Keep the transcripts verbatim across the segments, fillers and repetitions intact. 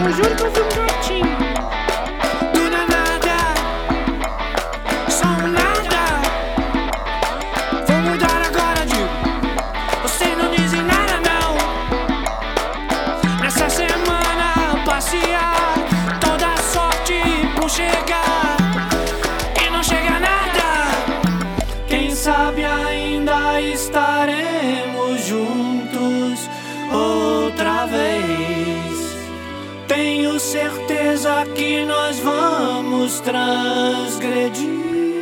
Eu juro que eu vi um gatinho. Tudo é nada, só um nada. Vou mudar agora, digo. Vocês não dizem nada, não. Nessa semana passear, toda sorte por chegar e não chega nada. Quem sabe ainda estaremos juntos outra vez. Tenho certeza que nós vamos transgredir.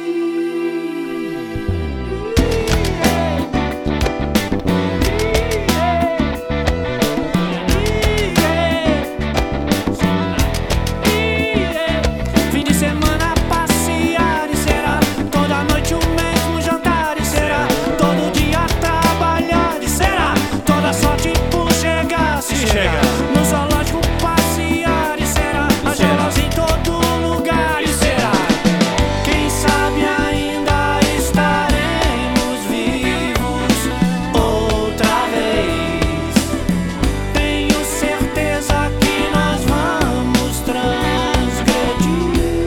Fim de semana passear e será toda noite o mesmo jantar e será todo dia trabalhar e será toda sorte por chegar. Se chegar no zoológico passear e será as aulas em todo lugar e será. Quem sabe ainda estaremos vivos outra vez. Tenho certeza que nós vamos transgredir.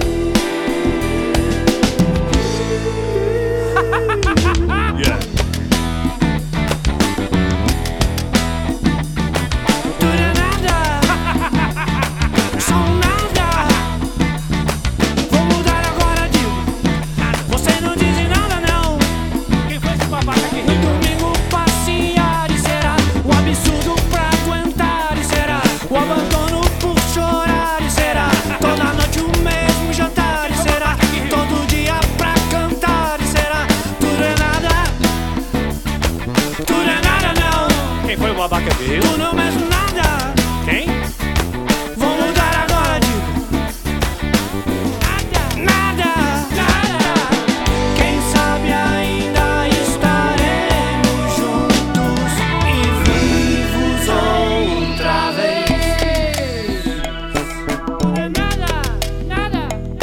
Yeah. Tudo é nada, só um nada. Vou mudar agora, digo. Vocês não dizem nada, não. Quem foi esse babaca aqui? No domingo passear e será o absurdo pra aguentar e será o abandono por chorar e será toda noite o mesmo jantar e será todo dia pra cantar e será tudo é nada, tudo é nada, não. Quem foi o babaca aqui? Tudo não é mesmo nada. Quem? Vou mudar agora, digo. Nada, nada. Quem sabe ainda estaremos juntos e vivos outra vez. Nada, nada.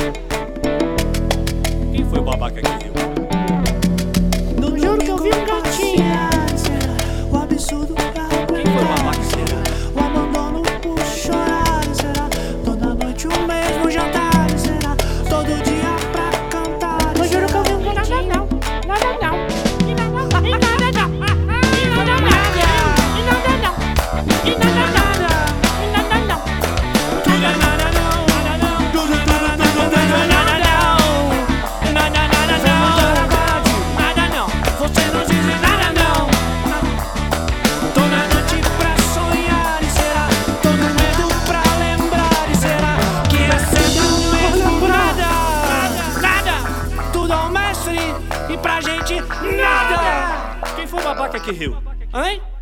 Quem foi o babaca aqui? No Juro que eu vi um gatinho. o absurdo pra Quem foi o babaca aqui? o abandono por chorar será toda noite o mesmo jantar será todo dia pra cantar. Eu juro que eu vi um gatinho. Nada não, nada não. E nada não, e nada não. E nada não, e nada não. E nada não, e nada não. Tudo é nada não, nada não. Tudo, tudo, tudo, tudo é nada não. Nada, nada não. Nada não. Você não diz nada não. Toda noite pra sonhar e será todo medo pra lembrar e será que é sempre o mesmo nada. Nada. Tudo ao mestre e pra gente nada. Quem foi o babaca que riu? Hein?